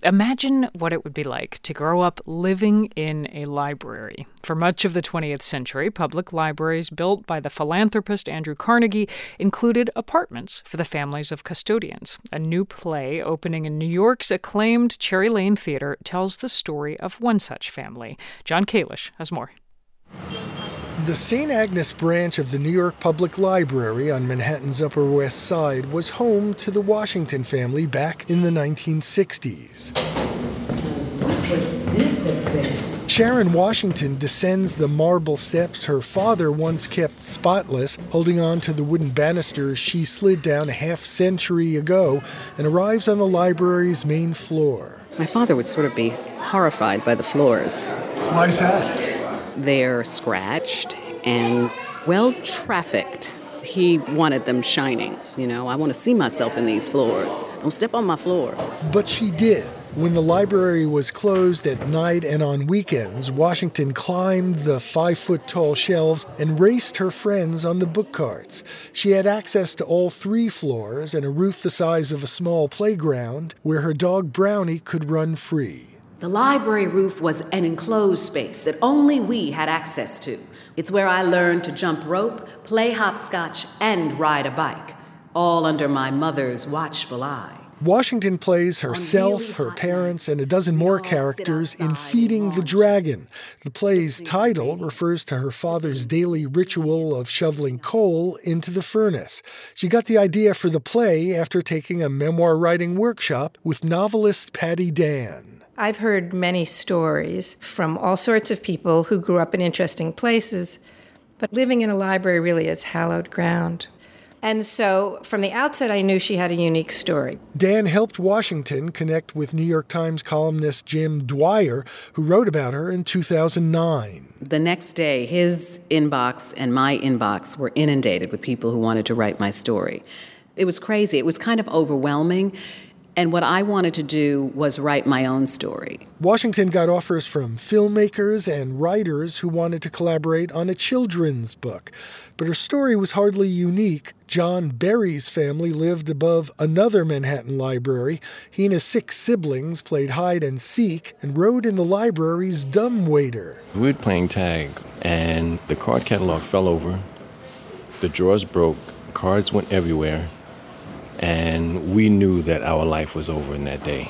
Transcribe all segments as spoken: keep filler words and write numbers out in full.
Imagine what it would be like to grow up living in a library. For much of the twentieth century, public libraries built by the philanthropist Andrew Carnegie included apartments for the families of custodians. A new play opening in New York's acclaimed Cherry Lane Theater tells the story of one such family. John Kalish has more. The Saint Agnes branch of the New York Public Library on Manhattan's Upper West Side was home to the Washington family back in the nineteen sixties. What would this have been? Sharon Washington descends the marble steps her father once kept spotless, holding on to the wooden banisters she slid down a half-century ago, and arrives on the library's main floor. My father would sort of be horrified by the floors. Why is that? They're scratched and well-trafficked. He wanted them shining. You know, I want to see myself in these floors. Don't step on my floors. But she did. When the library was closed at night and on weekends, Washington climbed the five-foot-tall shelves and raced her friends on the book carts. She had access to all three floors and a roof the size of a small playground where her dog Brownie could run free. The library roof was an enclosed space that only we had access to. It's where I learned to jump rope, play hopscotch, and ride a bike, all under my mother's watchful eye. Washington plays herself, her parents, and a dozen more characters in Feeding the Dragon. The play's title refers to her father's daily ritual of shoveling coal into the furnace. She got the idea for the play after taking a memoir writing workshop with novelist Patty Dan. I've heard many stories from all sorts of people who grew up in interesting places, but living in a library really is hallowed ground. And so from the outset, I knew she had a unique story. Dan helped Washington connect with New York Times columnist Jim Dwyer, who wrote about her in two thousand nine. The next day, his inbox and my inbox were inundated with people who wanted to write my story. It was crazy. It was kind of overwhelming. And what I wanted to do was write my own story. Washington got offers from filmmakers and writers who wanted to collaborate on a children's book. But her story was hardly unique. John Berry's family lived above another Manhattan library. He and his six siblings played hide and seek and rode in the library's dumbwaiter. We were playing tag, and the card catalog fell over. The drawers broke. Cards went everywhere. And we knew that our life was over in that day.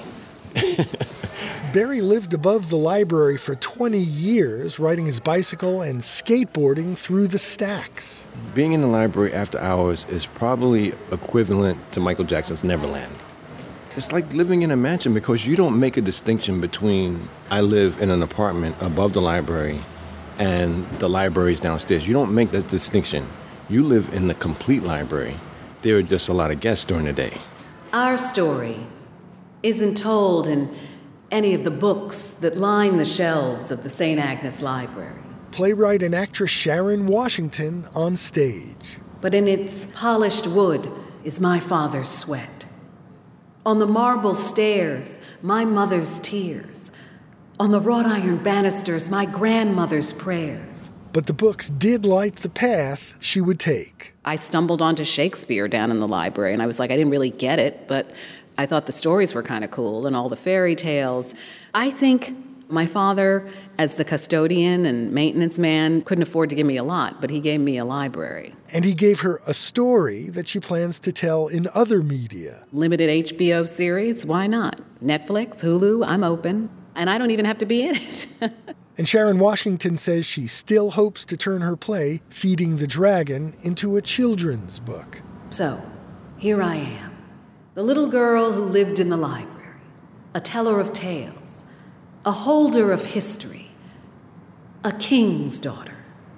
Berry lived above the library for twenty years, riding his bicycle and skateboarding through the stacks. Being in the library after hours is probably equivalent to Michael Jackson's Neverland. It's like living in a mansion because you don't make a distinction between I live in an apartment above the library and the library's downstairs. You don't make that distinction. You live in the complete library. There are just a lot of guests during the day. Our story isn't told in any of the books that line the shelves of the Saint Agnes Library. Playwright and actress Sharon Washington on stage. But in its polished wood is my father's sweat. On the marble stairs, my mother's tears. On the wrought iron banisters, my grandmother's prayers. But the books did light the path she would take. I stumbled onto Shakespeare down in the library, and I was like, I didn't really get it, but I thought the stories were kind of cool and all the fairy tales. I think my father, as the custodian and maintenance man, couldn't afford to give me a lot, but he gave me a library. And he gave her a story that she plans to tell in other media. Limited H B O series, why not? Netflix, Hulu, I'm open. And I don't even have to be in it. And Sharon Washington says she still hopes to turn her play, Feeding the Dragon, into a children's book. So, here I am, the little girl who lived in the library, a teller of tales, a holder of history, a king's daughter.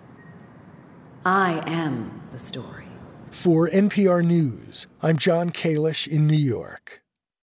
I am the story. For N P R News, I'm John Kalish in New York.